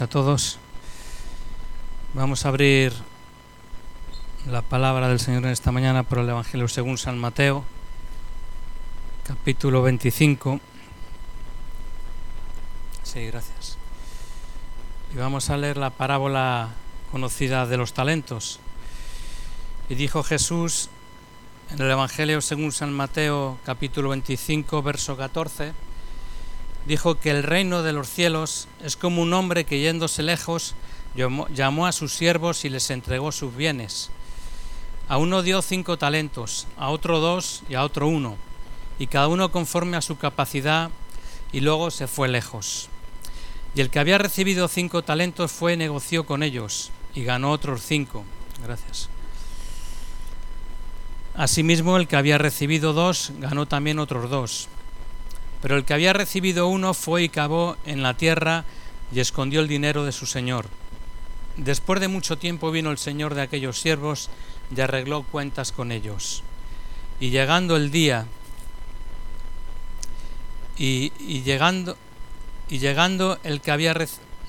A todos, vamos a abrir la palabra del Señor en esta mañana por el Evangelio según San Mateo, capítulo 25. Sí, gracias. Y vamos a leer la parábola conocida de los talentos. Y dijo Jesús en el Evangelio según San Mateo, capítulo 25, verso 14, dijo que el reino de los cielos es como un hombre que yéndose lejos llamó a sus siervos y les entregó sus bienes. A uno dio 5 talentos, a otro 2 y a otro 1, y cada uno conforme a su capacidad, y luego se fue lejos. Y el que había recibido 5 talentos fue y negoció con ellos, y ganó otros 5. Gracias. Asimismo, el que había recibido 2 ganó también otros 2. Pero el que había recibido 1 fue y cavó en la tierra y escondió el dinero de su señor. Después de mucho tiempo vino el señor de aquellos siervos y arregló cuentas con ellos. Y llegando el día, y llegando el que había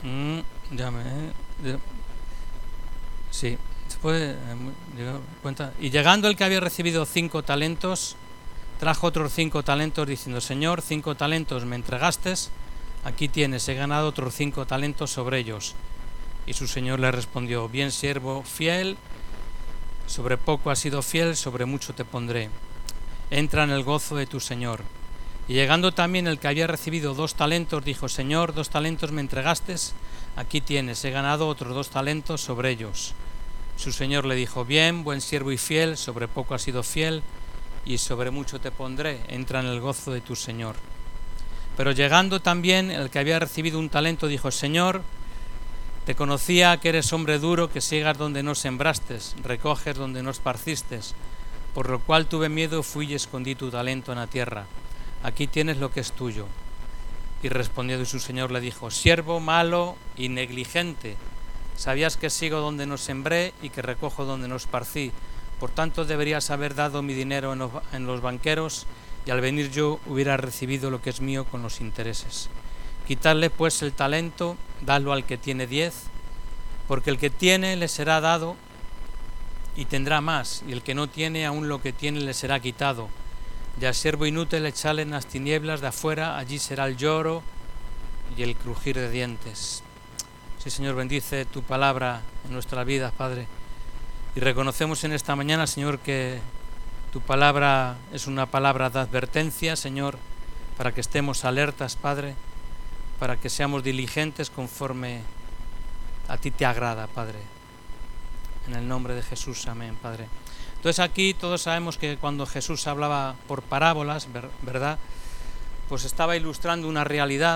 y llegando el que había recibido 5 talentos, trajo otros 5 talentos diciendo: Señor, 5 talentos me entregaste, aquí tienes, he ganado otros 5 talentos sobre ellos. Y su señor le respondió: bien siervo fiel, sobre poco has sido fiel, sobre mucho te pondré, entra en el gozo de tu señor. Y llegando también el que había recibido 2 talentos, dijo: Señor, 2 talentos me entregaste, aquí tienes, he ganado otros 2 talentos sobre ellos. Su señor le dijo: bien, buen siervo y fiel, sobre poco has sido fiel, y sobre mucho te pondré, entra en el gozo de tu señor. Pero llegando también el que había recibido 1 talento, dijo: Señor, te conocía que eres hombre duro, que siegas donde no sembraste, recoges donde no esparciste, por lo cual tuve miedo, fui y escondí tu talento en la tierra. Aquí tienes lo que es tuyo. Y respondiendo su señor le dijo: siervo malo y negligente, sabías que sigo donde no sembré y que recojo donde no esparcí. Por tanto, deberías haber dado mi dinero en los banqueros, y al venir yo hubiera recibido lo que es mío con los intereses. Quitadle pues el talento, dadlo al que tiene 10, porque el que tiene le será dado y tendrá más, y el que no tiene, aún lo que tiene le será quitado. Y al siervo inútil echadle en las tinieblas de afuera, allí será el lloro y el crujir de dientes. Sí, Señor, bendice tu palabra en nuestra vida, Padre. Y reconocemos en esta mañana, Señor, que tu palabra es una palabra de advertencia, Señor, para que estemos alertas, Padre, para que seamos diligentes conforme a ti te agrada, Padre. En el nombre de Jesús, amén, Padre. Entonces aquí todos sabemos que cuando Jesús hablaba por parábolas, ¿verdad?, pues estaba ilustrando una realidad,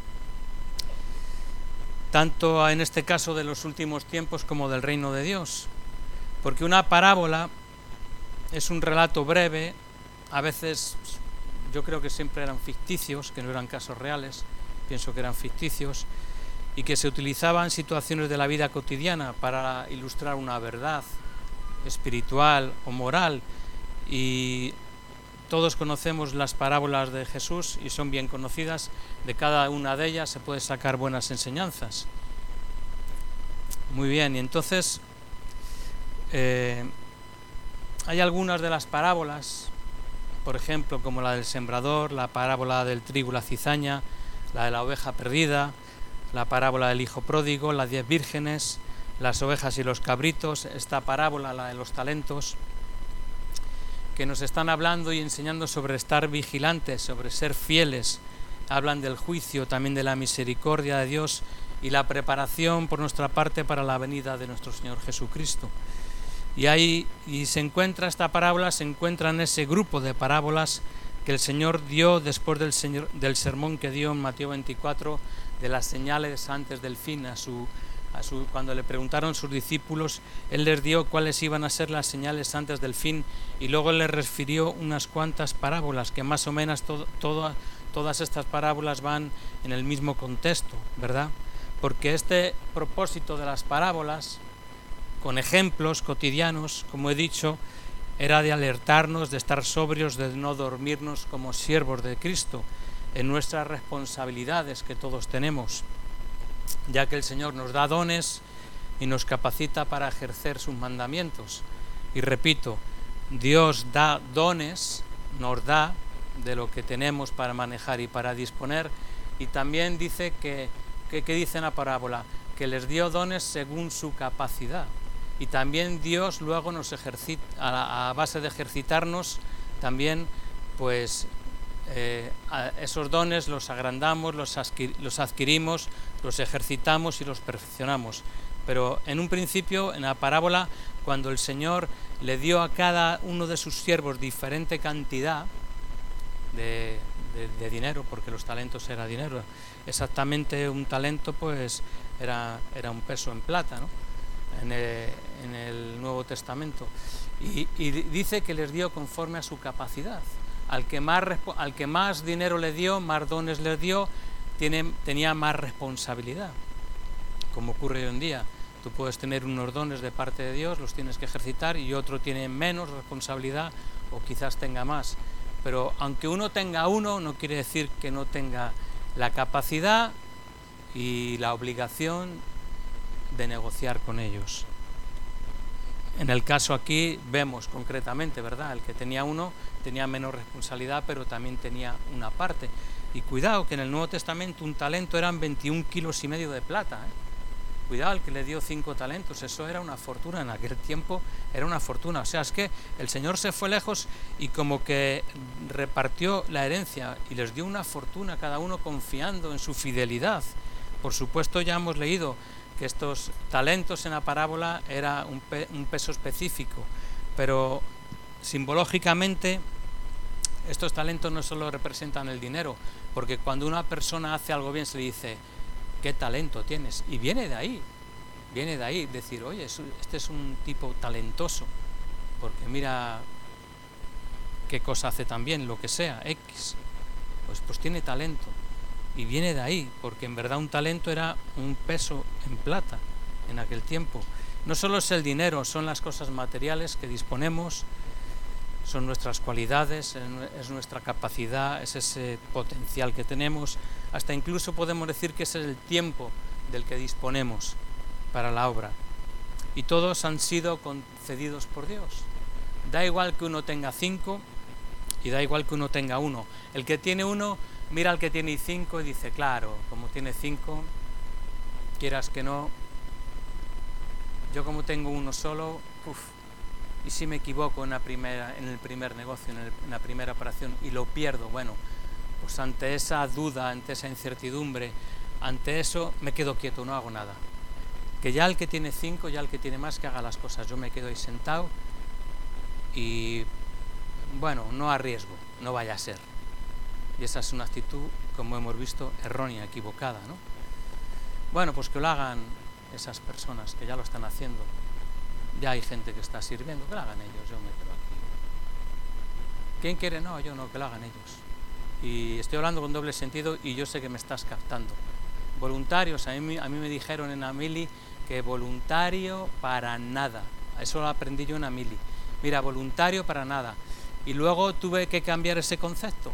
tanto en este caso de los últimos tiempos como del reino de Dios. Porque una parábola es un relato breve, a veces yo creo que siempre eran ficticios, que no eran casos reales, pienso que eran ficticios, y que se utilizaban en situaciones de la vida cotidiana para ilustrar una verdad espiritual o moral. Y todos conocemos las parábolas de Jesús y son bien conocidas, de cada una de ellas se puede sacar buenas enseñanzas. Muy bien, y entonces hay algunas de las parábolas, por ejemplo, como la del sembrador, la parábola del trigo y la cizaña, la de la oveja perdida, la parábola del hijo pródigo, las 10 vírgenes, las ovejas y los cabritos, esta parábola, la de los talentos, que nos están hablando y enseñando sobre estar vigilantes, sobre ser fieles. Hablan del juicio, también de la misericordia de Dios y la preparación por nuestra parte para la venida de nuestro Señor Jesucristo. Y se encuentra esta parábola, se encuentra en ese grupo de parábolas que el Señor dio después del sermón que dio en Mateo 24, de las señales antes del fin. Cuando le preguntaron sus discípulos, Él les dio cuáles iban a ser las señales antes del fin, y luego les refirió unas cuantas parábolas, que más o menos todas estas parábolas van en el mismo contexto, ¿verdad? Porque este propósito de las parábolas, con ejemplos cotidianos, como he dicho, era de alertarnos, de estar sobrios, de no dormirnos como siervos de Cristo en nuestras responsabilidades que todos tenemos. ya que el Señor nos da dones y nos capacita para ejercer sus mandamientos. Y repito, Dios da dones, nos da de lo que tenemos para manejar y para disponer, y también dice que dice en la parábola, que les dio dones según su capacidad. Y también Dios luego nos ejercita, a base de ejercitarnos, también pues esos dones los agrandamos, los adquirimos, los ejercitamos y los perfeccionamos. Pero en un principio, en la parábola, cuando el Señor le dio a cada uno de sus siervos diferente cantidad de dinero, porque los talentos era dinero, exactamente un talento pues era un peso en plata, ¿no? En el Nuevo Testamento, y dice que les dio conforme a su capacidad. Al que más dinero le dio, más dones le dio, tenía más responsabilidad, como ocurre hoy en día. Tú puedes tener unos dones de parte de Dios, los tienes que ejercitar, y otro tiene menos responsabilidad o quizás tenga más. Pero aunque uno tenga uno, no quiere decir que no tenga la capacidad y la obligación de negociar con ellos. En el caso aquí vemos concretamente, ¿verdad? El que tenía uno tenía menos responsabilidad, pero también tenía una parte. Y cuidado que en el Nuevo Testamento un talento eran 21,5 kilos de plata, ¿eh? Cuidado, el que le dio 5 talentos, eso era una fortuna, en aquel tiempo era una fortuna. O sea, es que el Señor se fue lejos y como que repartió la herencia y les dio una fortuna a cada uno confiando en su fidelidad. Por supuesto, ya hemos leído que estos talentos en la parábola era un peso específico, pero simbológicamente estos talentos no solo representan el dinero, porque cuando una persona hace algo bien se le dice, ¿qué talento tienes? Y viene de ahí, decir, oye, este es un tipo talentoso, porque mira qué cosa hace también, lo que sea, X, pues tiene talento. Y viene de ahí, porque en verdad un talento era un peso en plata en aquel tiempo. No solo es el dinero, son las cosas materiales que disponemos, son nuestras cualidades, es nuestra capacidad, es ese potencial que tenemos, hasta incluso podemos decir que ese es el tiempo del que disponemos para la obra. Y todos han sido concedidos por Dios. Da igual que uno tenga 5 y da igual que uno tenga 1. El que tiene 1 mira al que tiene 5 y dice, claro, como tiene 5, quieras que no, yo como tengo 1 solo, y si me equivoco en el primer negocio, en la primera operación y lo pierdo, bueno, pues ante esa duda, ante esa incertidumbre, ante eso me quedo quieto, no hago nada. Que ya el que tiene 5, ya el que tiene más, que haga las cosas, yo me quedo ahí sentado y bueno, no arriesgo, no vaya a ser. Y esa es una actitud, como hemos visto, errónea, equivocada, ¿no? Bueno, pues que lo hagan esas personas que ya lo están haciendo. Ya hay gente que está sirviendo, que lo hagan ellos, yo me quedo aquí. ¿Quién quiere? No, yo no, que lo hagan ellos. Y estoy hablando con doble sentido y yo sé que me estás captando. Voluntarios, a mí me dijeron en Amili que voluntario para nada. Eso lo aprendí yo en Amili. Mira, voluntario para nada. Y luego tuve que cambiar ese concepto.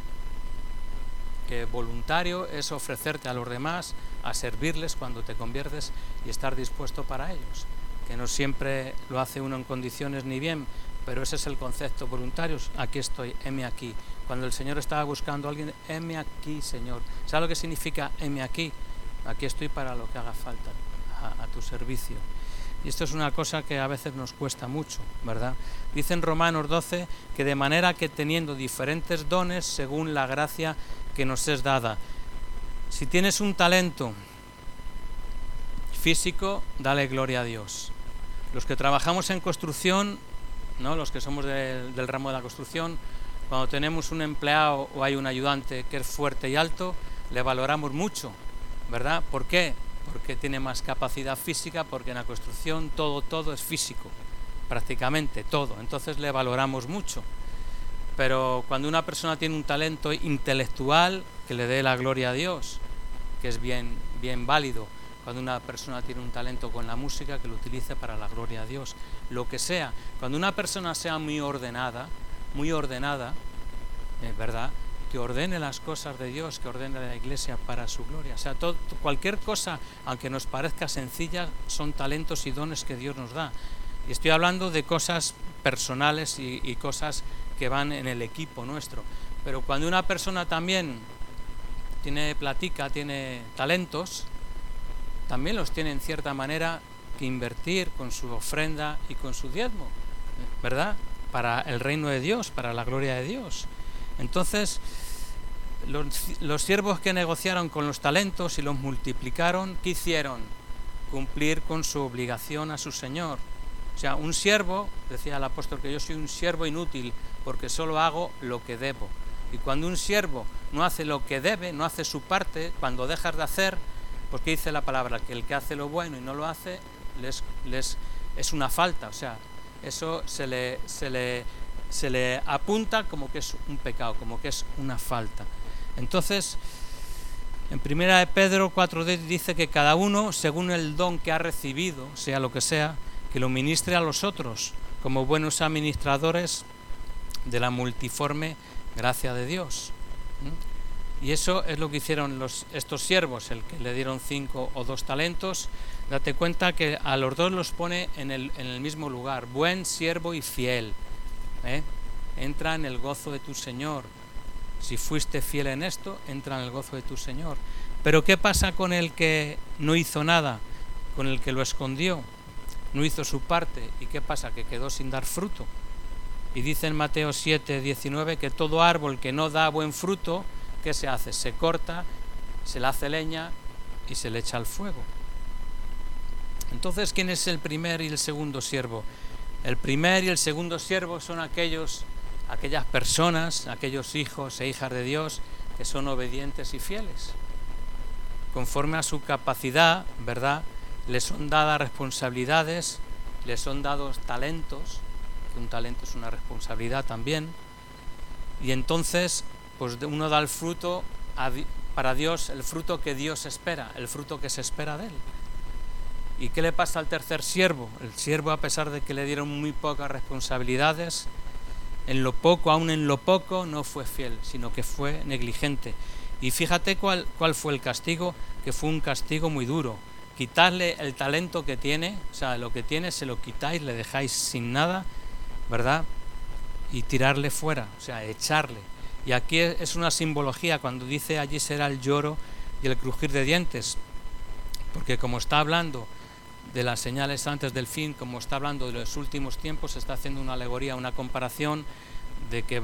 Que voluntario es ofrecerte a los demás, a servirles cuando te conviertes y estar dispuesto para ellos. Que no siempre lo hace uno en condiciones ni bien, pero ese es el concepto. Voluntarios, aquí estoy, heme aquí. Cuando el Señor estaba buscando a alguien, heme aquí, Señor. ¿Sabes lo que significa heme aquí? Aquí estoy para lo que haga falta, a tu servicio. Y esto es una cosa que a veces nos cuesta mucho, ¿verdad? Dice en Romanos 12 que de manera que teniendo diferentes dones según la gracia que nos es dada. Si tienes un talento físico, dale gloria a Dios. Los que trabajamos en construcción, ¿no? Los que somos del ramo de la construcción, cuando tenemos un empleado o hay un ayudante que es fuerte y alto, le valoramos mucho, ¿verdad? ¿Por qué? Porque tiene más capacidad física, porque en la construcción todo es físico, prácticamente todo, entonces le valoramos mucho. Pero cuando una persona tiene un talento intelectual, que le dé la gloria a Dios, que es bien válido. Cuando una persona tiene un talento con la música, que lo utilice para la gloria a Dios, lo que sea. Cuando una persona sea muy ordenada, ¿verdad? Que que ordene las cosas de Dios, que ordene la iglesia para su gloria. O sea, cualquier cosa, aunque nos parezca sencilla, son talentos y dones que Dios nos da. Y estoy hablando de cosas personales y cosas que van en el equipo nuestro. Pero cuando una persona también tiene talentos, también los tiene en cierta manera que invertir con su ofrenda y con su diezmo, ¿verdad? Para el reino de Dios, para la gloria de Dios. Entonces, los siervos que negociaron con los talentos y los multiplicaron, ¿qué hicieron? Cumplir con su obligación a su Señor. O sea, un siervo, decía el apóstol, que yo soy un siervo inútil porque solo hago lo que debo. Y cuando un siervo no hace lo que debe, no hace su parte, cuando dejas de hacer, pues ¿qué dice la palabra? Que el que hace lo bueno y no lo hace, es una falta. O sea, eso se le apunta como que es un pecado, como que es una falta. Entonces, en 1 de Pedro 4:10 dice que cada uno, según el don que ha recibido, sea lo que sea, que lo ministre a los otros, como buenos administradores de la multiforme gracia de Dios. Y eso es lo que hicieron estos siervos, el que le dieron 5 o 2 talentos. Date cuenta que a los dos los pone en el mismo lugar, buen siervo y fiel. Entra en el gozo de tu Señor. Si fuiste fiel en esto, entra en el gozo de tu Señor. Pero ¿qué pasa con el que no hizo nada? Con el que lo escondió, no hizo su parte. ¿Y qué pasa? Que quedó sin dar fruto. Y dice en Mateo 7:19 que todo árbol que no da buen fruto, ¿qué se hace? Se corta, se le hace leña y se le echa al fuego. Entonces, ¿quién es el primer y el segundo siervo? El primer y el segundo siervo son aquellas personas, aquellos hijos e hijas de Dios que son obedientes y fieles. Conforme a su capacidad, ¿verdad? Les son dadas responsabilidades, les son dados talentos, que un talento es una responsabilidad también, y entonces pues uno da el fruto para Dios, el fruto que Dios espera, el fruto que se espera de él. ¿Y qué le pasa al tercer siervo? El siervo, a pesar de que le dieron muy pocas responsabilidades, aún en lo poco no fue fiel, sino que fue negligente. Y fíjate cuál fue el castigo, que fue un castigo muy duro. Quitarle el talento que tiene, o sea, lo que tiene se lo quitáis, le dejáis sin nada, ¿verdad? Y tirarle fuera, o sea, echarle. Y aquí es una simbología cuando dice allí será el lloro y el crujir de dientes, porque como está hablando de las señales antes del fin, como está hablando de los últimos tiempos, está haciendo una alegoría, una comparación de que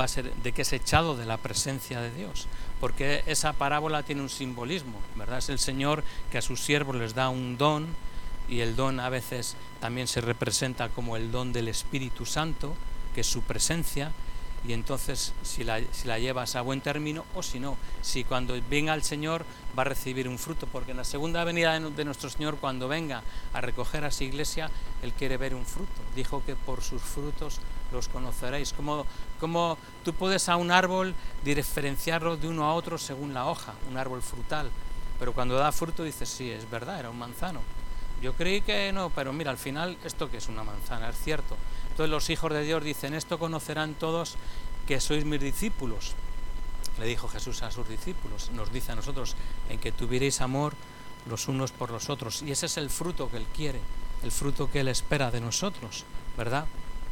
es echado de la presencia de Dios, porque esa parábola tiene un simbolismo, ¿verdad? Es el Señor que a sus siervos les da un don, y el don a veces también se representa como el don del Espíritu Santo, que es su presencia. Y entonces si la llevas a buen término, o si no, si cuando venga el Señor va a recibir un fruto, porque en la segunda venida de nuestro Señor, cuando venga a recoger a su iglesia, Él quiere ver un fruto. Dijo que por sus frutos los conoceréis. Como tú puedes a un árbol diferenciarlo de uno a otro según la hoja, un árbol frutal, pero cuando da fruto dices, sí, es verdad, era un manzano. Yo creí que no, pero mira, al final esto que es una manzana, es cierto. Entonces los hijos de Dios dicen, esto conocerán todos que sois mis discípulos. Le dijo Jesús a sus discípulos, nos dice a nosotros, en que tuvierais amor los unos por los otros. Y ese es el fruto que Él quiere, el fruto que Él espera de nosotros, ¿verdad?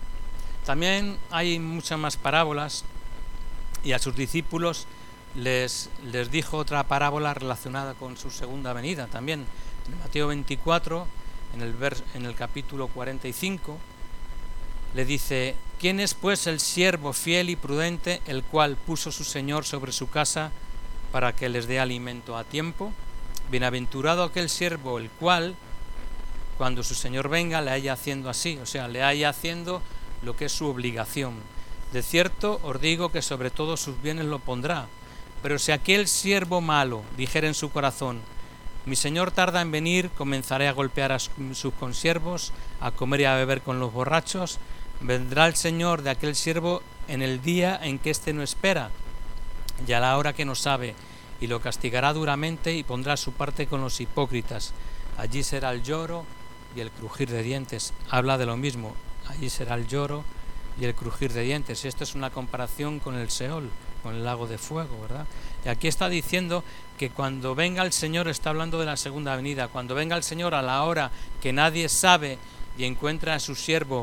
También hay muchas más parábolas, y a sus discípulos les dijo otra parábola relacionada con su segunda venida también. En Mateo 24, en el capítulo 45, le dice, ¿quién es pues el siervo fiel y prudente, el cual puso su Señor sobre su casa para que les dé alimento a tiempo? Bienaventurado aquel siervo, el cual, cuando su Señor venga, le haya haciendo así, o sea, le haya haciendo lo que es su obligación. De cierto os digo que sobre todos sus bienes lo pondrá. Pero si aquel siervo malo dijera en su corazón, mi Señor tarda en venir, comenzaré a golpear a sus consiervos, a comer y a beber con los borrachos, vendrá el Señor de aquel siervo en el día en que éste no espera y a la hora que no sabe, y lo castigará duramente y pondrá su parte con los hipócritas. Allí será el lloro y el crujir de dientes. Habla de lo mismo, allí será el lloro y el crujir de dientes. Esto es una comparación con el Seol, con el lago de fuego, ¿verdad? Y aquí está diciendo que cuando venga el Señor, está hablando de la segunda venida, cuando venga el Señor a la hora que nadie sabe y encuentra a su siervo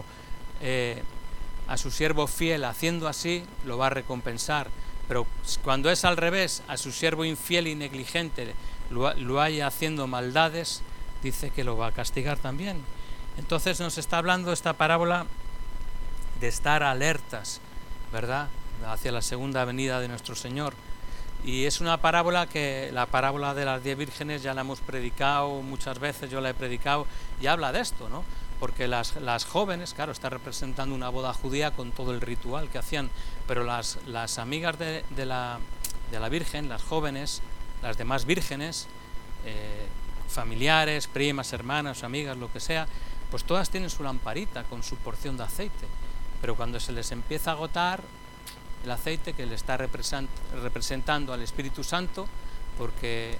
fiel haciendo así, lo va a recompensar. Pero cuando es al revés, a su siervo infiel y negligente lo haya haciendo maldades, dice que lo va a castigar también. Entonces nos está hablando esta parábola de estar alertas, ¿verdad?, hacia la segunda venida de nuestro Señor. Y es una parábola que, la parábola de las 10 vírgenes, ya la hemos predicado muchas veces, yo la he predicado, y habla de esto, ¿no? Porque las jóvenes, claro, está representando una boda judía con todo el ritual que hacían, pero las amigas de la Virgen, las jóvenes, las demás vírgenes, familiares, primas, hermanas, amigas, lo que sea, pues todas tienen su lamparita con su porción de aceite, pero cuando se les empieza a agotar el aceite, que le está representando al Espíritu Santo, porque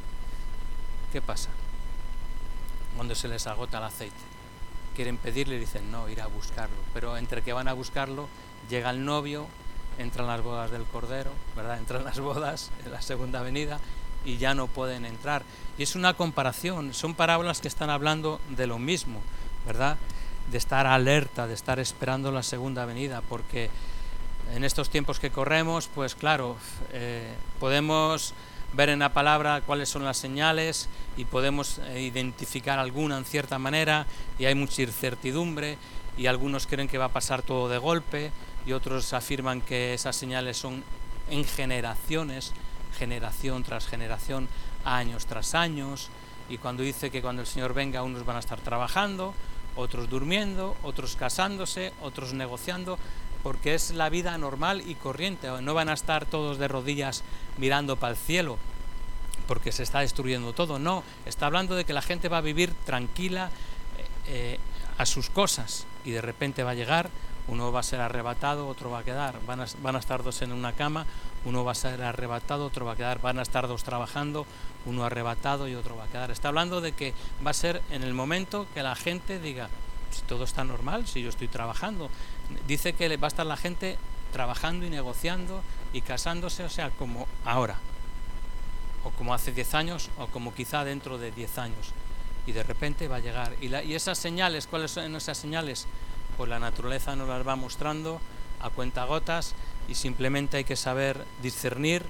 ¿qué pasa? Cuando se les agota el aceite, quieren pedirle y dicen no, ir a buscarlo, pero entre que van a buscarlo llega el novio, entran las bodas del Cordero, ¿verdad? Entran las bodas en la segunda venida y ya no pueden entrar. Y es una comparación, son parábolas que están hablando de lo mismo, ¿verdad? De estar alerta, de estar esperando la segunda venida, porque en estos tiempos que corremos, pues claro, podemos ver en la palabra cuáles son las señales y podemos identificar alguna en cierta manera, y hay mucha incertidumbre y algunos creen que va a pasar todo de golpe y otros afirman que esas señales son en generaciones, generación tras generación, años tras años, y cuando dice que cuando el Señor venga unos van a estar trabajando, otros durmiendo, otros casándose, otros negociando, porque es la vida normal y corriente. No van a estar todos de rodillas mirando para el cielo porque se está destruyendo todo, no, está hablando de que la gente va a vivir tranquila a sus cosas, y de repente va a llegar, uno va a ser arrebatado, otro va a quedar, van a estar dos en una cama, uno va a ser arrebatado, otro va a quedar, van a estar dos trabajando, uno arrebatado y otro va a quedar. Está hablando de que va a ser en el momento que la gente diga, si todo está normal, si yo estoy trabajando. Dice que va a estar la gente trabajando y negociando y casándose, o sea, como ahora, o como hace 10 años, o como quizá dentro de 10 años, y de repente va a llegar. Y esas señales, ¿cuáles son esas señales? Pues la naturaleza nos las va mostrando a cuentagotas, y simplemente hay que saber discernir.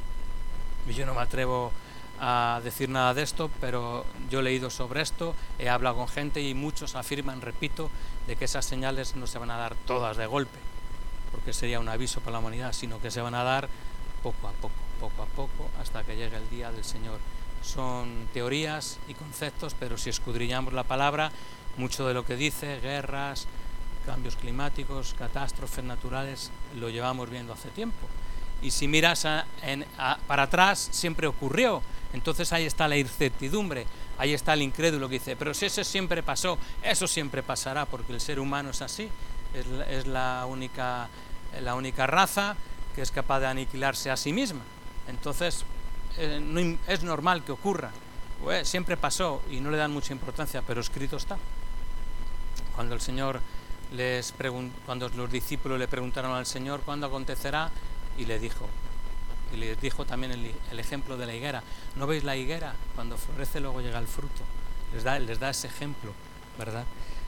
Yo no me atrevo a decir nada de esto, pero yo he leído sobre esto, he hablado con gente y muchos afirman, repito, de que esas señales no se van a dar todas de golpe, porque sería un aviso para la humanidad, sino que se van a dar poco a poco, hasta que llegue el día del Señor. Son teorías y conceptos, pero si escudriñamos la palabra, mucho de lo que dice, guerras, cambios climáticos, catástrofes naturales, lo llevamos viendo hace tiempo. Y si miras para atrás, siempre ocurrió. Entonces ahí está la incertidumbre, ahí está el incrédulo que dice, pero si eso siempre pasó, eso siempre pasará, porque el ser humano es así, es la única raza que es capaz de aniquilarse a sí misma. Entonces es normal que ocurra, siempre pasó y no le dan mucha importancia, pero escrito está. Cuando el Señor cuando los discípulos le preguntaron al Señor cuándo acontecerá, y les dijo también el ejemplo de la higuera. ¿No veis la higuera? Cuando florece luego llega el fruto. Les da ese ejemplo, ¿verdad?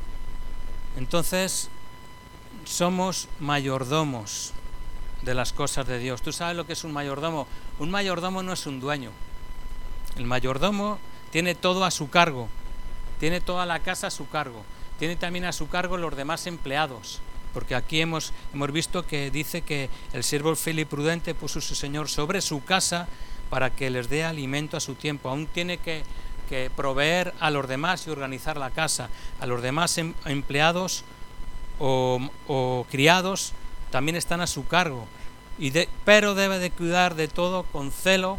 Entonces, somos mayordomos de las cosas de Dios. ¿Tú sabes lo que es un mayordomo? Un mayordomo no es un dueño. El mayordomo tiene todo a su cargo, tiene toda la casa a su cargo, tiene también a su cargo los demás empleados. Porque aquí hemos visto que dice que el siervo fiel y prudente puso su señor sobre su casa para que les dé alimento a su tiempo. Aún tiene que proveer a los demás y organizar la casa. A los demás empleados o criados también están a su cargo. Pero debe de cuidar de todo con celo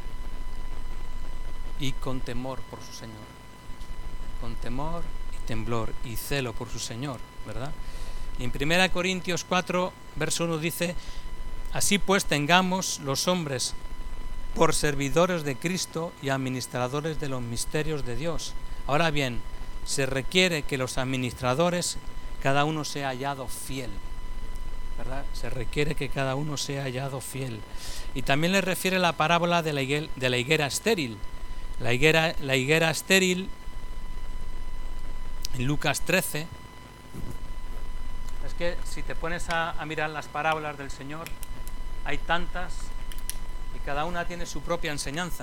y con temor por su Señor. Con temor y temblor y celo por su Señor, ¿verdad? Y en 1 Corintios 4, verso 1 dice, así pues tengamos los hombres por servidores de Cristo y administradores de los misterios de Dios. Ahora bien, se requiere que los administradores, cada uno sea hallado fiel. ¿verdad? Se requiere que cada uno sea hallado fiel. Y también le refiere la parábola de la higuera estéril. La higuera estéril, en Lucas 13, es que si te pones a mirar las parábolas del Señor, hay tantas y cada una tiene su propia enseñanza.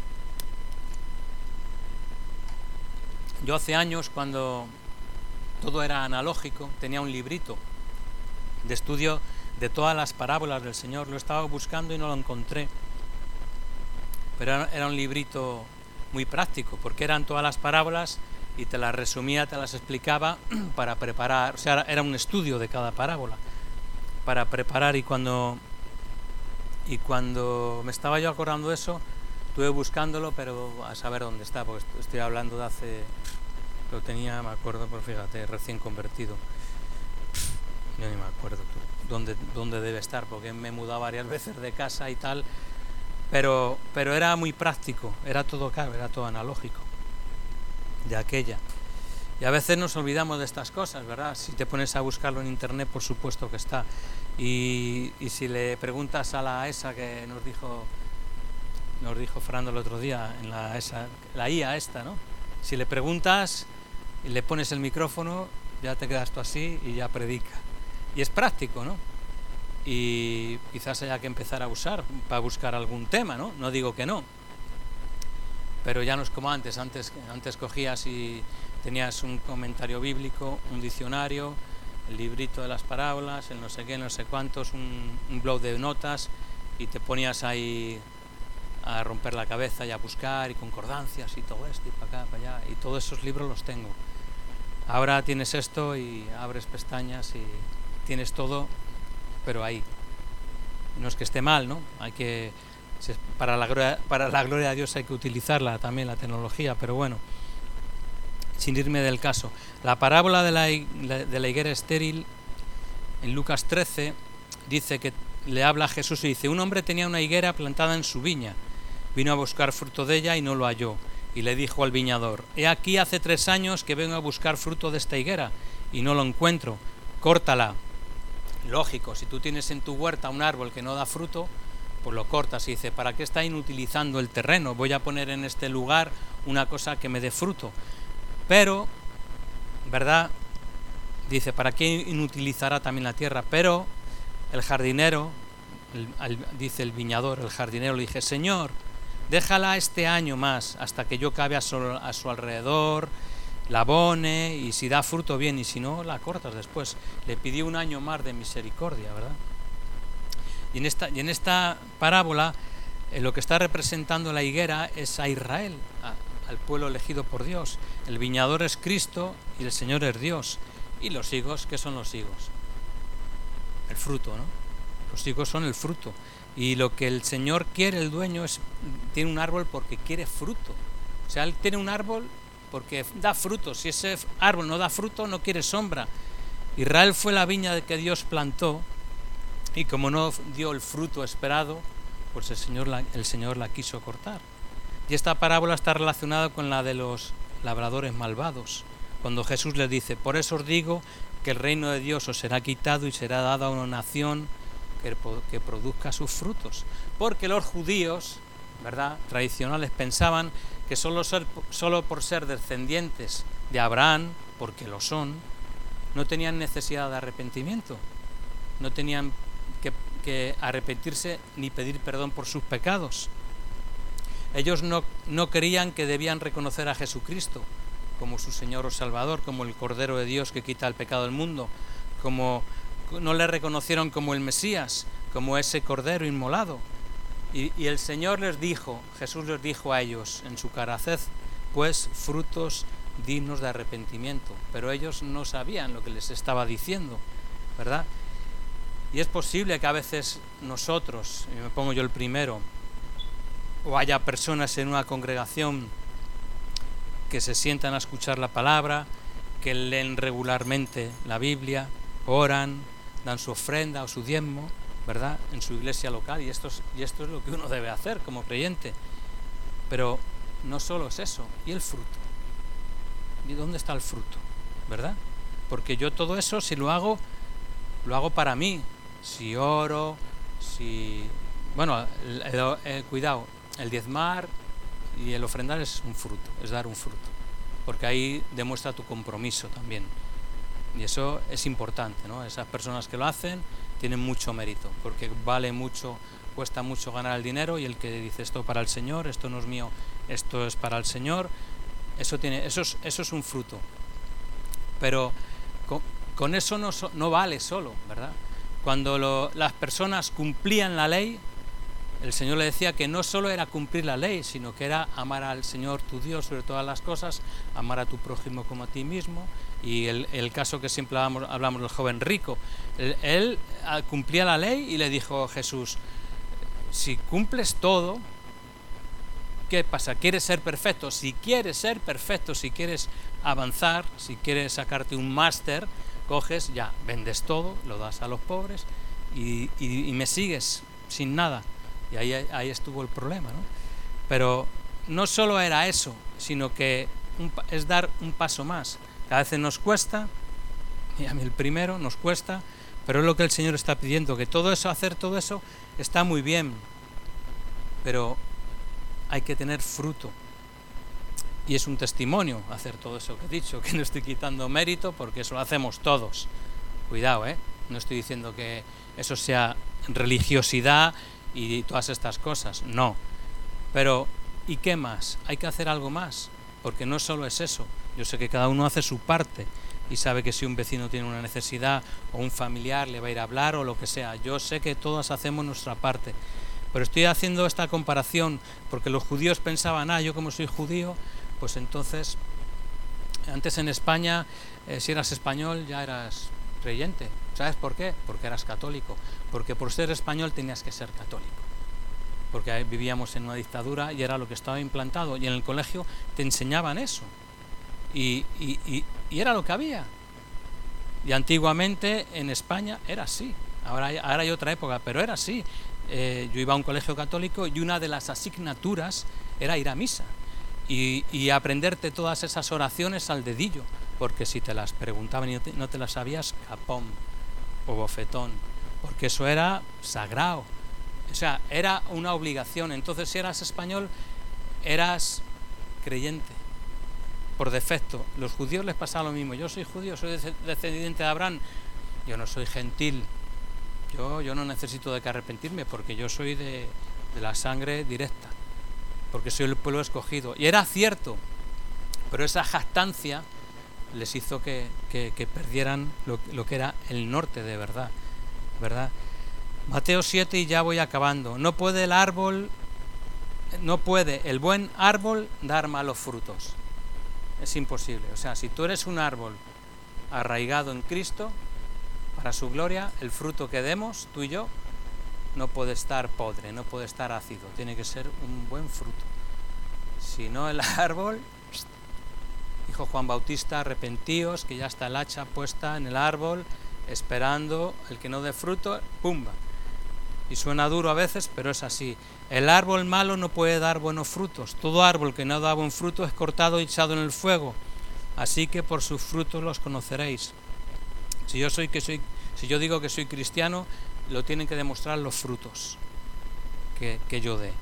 Yo hace años, cuando todo era analógico, tenía un librito de estudio de todas las parábolas del Señor. Lo estaba buscando y no lo encontré, pero era un librito muy práctico, porque eran todas las parábolas y te las resumía, te las explicaba para preparar, o sea, era un estudio de cada parábola para preparar. Y cuando me estaba yo acordando de eso, estuve buscándolo, pero a saber dónde está, porque estoy hablando de hace, lo tenía, me acuerdo, pues fíjate, recién convertido, yo ni me acuerdo dónde debe estar, porque me he mudado varias veces de casa y tal, pero era muy práctico, era todo caro, era todo analógico de aquella. Y a veces nos olvidamos de estas cosas, ¿verdad? Si te pones a buscarlo en internet, por supuesto que está. Y si le preguntas a la ESA, que nos dijo Fernando el otro día, en la ESA, la IA esta, ¿no? Si le preguntas y le pones el micrófono, ya te quedas tú así y ya predica. Y es práctico, ¿no? Y quizás haya que empezar a usar para buscar algún tema, ¿no? No digo que no. Pero ya no es como antes cogías y tenías un comentario bíblico, un diccionario, el librito de las parábolas, el no sé qué, no sé cuántos, un blog de notas, y te ponías ahí a romper la cabeza y a buscar y concordancias y todo esto y para acá, para allá, y todos esos libros los tengo. Ahora tienes esto y abres pestañas y tienes todo, pero ahí. No es que esté mal, ¿no? Hay que, para la gloria de Dios hay que utilizarla también, la tecnología, pero bueno, sin irme del caso. La parábola de la higuera estéril, en Lucas 13, dice que le habla a Jesús y dice: un hombre tenía una higuera plantada en su viña, vino a buscar fruto de ella y no lo halló, y le dijo al viñador: he aquí hace 3 años que vengo a buscar fruto de esta higuera y no lo encuentro, córtala. Lógico, si tú tienes en tu huerta un árbol que no da fruto, pues lo cortas. Y dice: ¿para qué está inutilizando el terreno? Voy a poner en este lugar una cosa que me dé fruto. Pero, ¿verdad? Dice: ¿para qué inutilizará también la tierra? Pero el jardinero, dice el viñador, el jardinero le dije: Señor, déjala este año más, hasta que yo cabe a su alrededor, la abone, y si da fruto bien, y si no, la cortas después. Le pidió 1 año más de misericordia, ¿verdad? Y en esta parábola, lo que está representando la higuera es a Israel, al pueblo elegido por Dios. El viñador es Cristo y el Señor es Dios. ¿Y los higos? ¿Qué son los higos? El fruto, ¿no? Los higos son el fruto. Y lo que el Señor quiere, el dueño, tiene un árbol porque quiere fruto. O sea, él tiene un árbol porque da fruto. Si ese árbol no da fruto, no quiere sombra. Israel fue la viña que Dios plantó, y como no dio el fruto esperado, pues el Señor la quiso cortar. Y esta parábola está relacionada con la de los labradores malvados, cuando Jesús les dice: por eso os digo que el reino de Dios os será quitado y será dado a una nación que produzca sus frutos. Porque los judíos, ¿verdad?, tradicionales, pensaban que solo por ser descendientes de Abraham, porque lo son, no tenían necesidad de arrepentimiento, no tenían que arrepentirse ni pedir perdón por sus pecados. Ellos no creían que debían reconocer a Jesucristo como su Señor o Salvador, como el Cordero de Dios que quita el pecado del mundo, como no le reconocieron como el Mesías, como ese Cordero inmolado. Y el Señor les dijo, Jesús les dijo a ellos en su cara: haced pues frutos dignos de arrepentimiento. Pero ellos no sabían lo que les estaba diciendo, ¿verdad? Y es posible que a veces nosotros, y me pongo yo el primero, o haya personas en una congregación que se sientan a escuchar la palabra, que leen regularmente la Biblia, oran, dan su ofrenda o su diezmo, ¿verdad?, en su iglesia local, y esto es lo que uno debe hacer como creyente. Pero no solo es eso, ¿y el fruto? ¿Y dónde está el fruto? ¿Verdad? Porque yo todo eso, si lo hago para mí, si oro, si... Bueno, cuidado, el diezmar y el ofrendar es un fruto, es dar un fruto, porque ahí demuestra tu compromiso también. Y eso es importante, ¿no? Esas personas que lo hacen tienen mucho mérito, porque vale mucho, cuesta mucho ganar el dinero, y el que dice esto para el Señor, esto no es mío, esto es para el Señor, eso es un fruto. Pero con eso no vale solo, ¿verdad? Cuando las personas cumplían la ley, el Señor le decía que no solo era cumplir la ley, sino que era amar al Señor tu Dios sobre todas las cosas, amar a tu prójimo como a ti mismo. Y el caso que siempre hablamos del joven rico, él cumplía la ley y le dijo Jesús, si cumples todo, ¿qué pasa? ¿Quieres ser perfecto? Si quieres ser perfecto, si quieres avanzar, si quieres sacarte un máster, coges, ya, vendes todo, lo das a los pobres y me sigues sin nada. Y ahí estuvo el problema, ¿no? Pero no solo era eso, sino que es dar un paso más. Cada vez nos cuesta, y a mí el primero nos cuesta, pero es lo que el Señor está pidiendo, que hacer todo eso está muy bien, pero hay que tener fruto. Y es un testimonio hacer todo eso que he dicho, que no estoy quitando mérito, porque eso lo hacemos todos. Cuidado, no estoy diciendo que eso sea religiosidad y todas estas cosas, no. Pero, ¿y qué más? Hay que hacer algo más, porque no solo es eso. Yo sé que cada uno hace su parte y sabe que si un vecino tiene una necesidad o un familiar le va a ir a hablar o lo que sea. Yo sé que todos hacemos nuestra parte, pero estoy haciendo esta comparación porque los judíos pensaban, yo como soy judío, pues entonces, antes en España, si eras español ya eras creyente. ¿Sabes por qué? Porque eras católico, porque por ser español tenías que ser católico, porque vivíamos en una dictadura y era lo que estaba implantado, y en el colegio te enseñaban eso, y era lo que había. Y antiguamente en España era así, ahora hay otra época, pero era así. Yo iba a un colegio católico y una de las asignaturas era ir a misa y aprenderte todas esas oraciones al dedillo, porque si te las preguntaban y no te las sabías, capón o bofetón, porque eso era sagrado, o sea, era una obligación. Entonces, si eras español, eras creyente por defecto. Los judíos les pasaba lo mismo. Yo soy judío, soy descendiente de Abraham, yo no soy gentil, yo no necesito de que arrepentirme, porque yo soy de la sangre directa, porque soy el pueblo escogido. Y era cierto, pero esa jactancia les hizo que perdieran lo que era el norte de verdad. Mateo 7, y ya voy acabando. No puede el buen árbol dar malos frutos. Es imposible. O sea, si tú eres un árbol arraigado en Cristo, para su gloria, el fruto que demos, tú y yo, no puede estar podre, no puede estar ácido. Tiene que ser un buen fruto. Si no, el árbol... Dijo Juan Bautista, arrepentíos, que ya está el hacha puesta en el árbol, esperando el que no dé fruto, ¡pumba! Y suena duro a veces, pero es así. El árbol malo no puede dar buenos frutos. Todo árbol que no da buen fruto es cortado y echado en el fuego. Así que por sus frutos los conoceréis. Si yo digo que soy cristiano, lo tienen que demostrar los frutos que yo dé.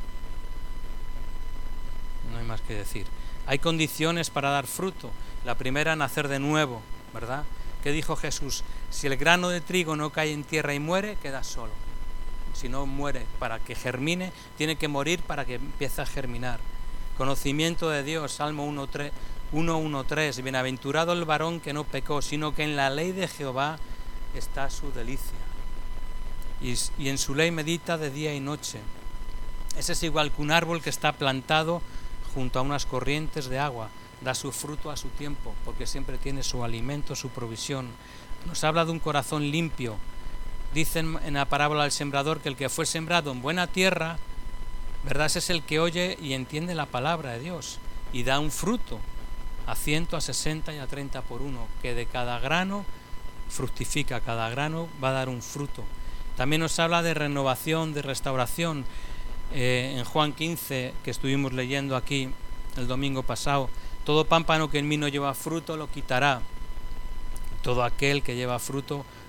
No hay más que decir. Hay condiciones para dar fruto. La primera, nacer de nuevo, ¿verdad? ¿Qué dijo Jesús? Si el grano de trigo no cae en tierra y muere, queda solo. Si no muere para que germine, tiene que morir para que empiece a germinar. Conocimiento de Dios, Salmo 1:13. Bienaventurado el varón que no pecó, sino que en la ley de Jehová está su delicia. Y en su ley medita de día y noche. Ese es igual que un árbol que está plantado junto a unas corrientes de agua, da su fruto a su tiempo, porque siempre tiene su alimento, su provisión. Nos habla de un corazón limpio. Dicen en la parábola del sembrador que el que fue sembrado en buena tierra, ¿verdad? Ese es el que oye y entiende la palabra de Dios y da un fruto a 100, a 60 y a 30 por uno, que de cada grano fructifica, cada grano va a dar un fruto. También nos habla de renovación, de restauración. En Juan 15, que estuvimos leyendo aquí el domingo pasado, todo pámpano que en mí no lleva fruto lo quitará, todo aquel que lleva fruto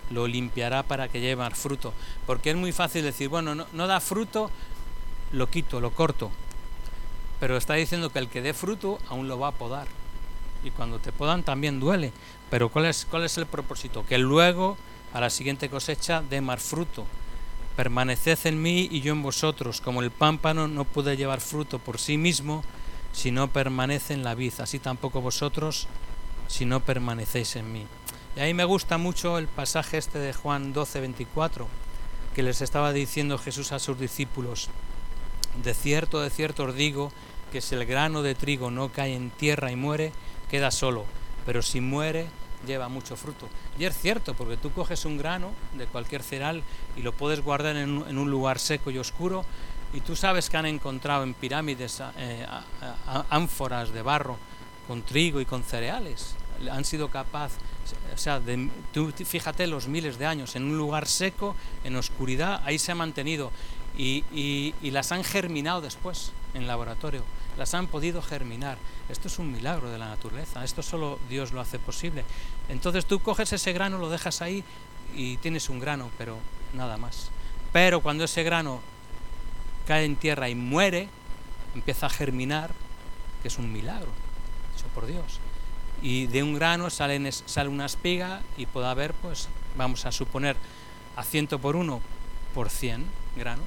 lo limpiará para que lleve más fruto. Porque es muy fácil decir, bueno, no da fruto, lo quito, lo corto. Pero está diciendo que el que dé fruto aún lo va a podar. Y cuando te podan también duele. Pero ¿cuál es el propósito? Que luego, a la siguiente cosecha, dé más fruto. Permaneced en mí y yo en vosotros, como el pámpano no puede llevar fruto por sí mismo si no permanece en la vid, así tampoco vosotros si no permanecéis en mí. Y ahí me gusta mucho el pasaje este de Juan 12:24, que les estaba diciendo Jesús a sus discípulos: de cierto os digo, que si el grano de trigo no cae en tierra y muere, queda solo, pero si muere, lleva mucho fruto. Y es cierto, porque tú coges un grano de cualquier cereal y lo puedes guardar en un lugar seco y oscuro, y tú sabes que han encontrado en pirámides ánforas de barro con trigo y con cereales. Han sido capaces, o sea, tú fíjate los miles de años, en un lugar seco, en oscuridad, ahí se ha mantenido, y las han germinado después en laboratorio, las han podido germinar. Esto es un milagro de la naturaleza, esto solo Dios lo hace posible. Entonces tú coges ese grano, lo dejas ahí y tienes un grano, pero nada más. Pero cuando ese grano cae en tierra y muere, empieza a germinar, que es un milagro hecho por Dios. Y de un grano sale una espiga y puede haber, pues vamos a suponer, a 100 por 1 por 100 granos.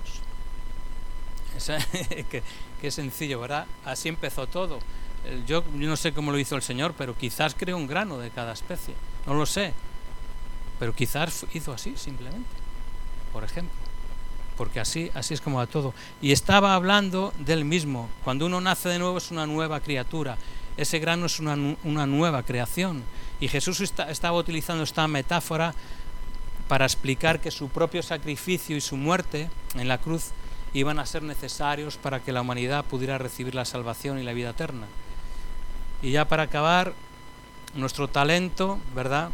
Qué sencillo, ¿verdad? Así empezó todo. Yo no sé cómo lo hizo el Señor, pero quizás creó un grano de cada especie, no lo sé, pero quizás hizo así simplemente, por ejemplo, porque así es como va todo. Y estaba hablando del mismo. Cuando uno nace de nuevo es una nueva criatura, ese grano es una nueva creación, y Jesús estaba utilizando esta metáfora para explicar que su propio sacrificio y su muerte en la cruz iban a ser necesarios para que la humanidad pudiera recibir la salvación y la vida eterna. Y ya para acabar, nuestro talento, ¿verdad?,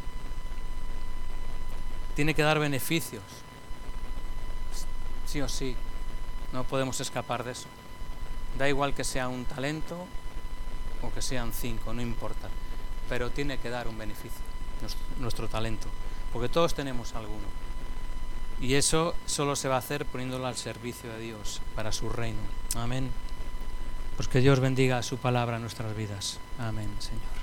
tiene que dar beneficios. Sí o sí, no podemos escapar de eso. Da igual que sea un talento o que sean 5, no importa. Pero tiene que dar un beneficio, nuestro talento, porque todos tenemos alguno. Y eso solo se va a hacer poniéndolo al servicio de Dios, para su reino. Amén. Pues que Dios bendiga su palabra en nuestras vidas. Amén, Señor.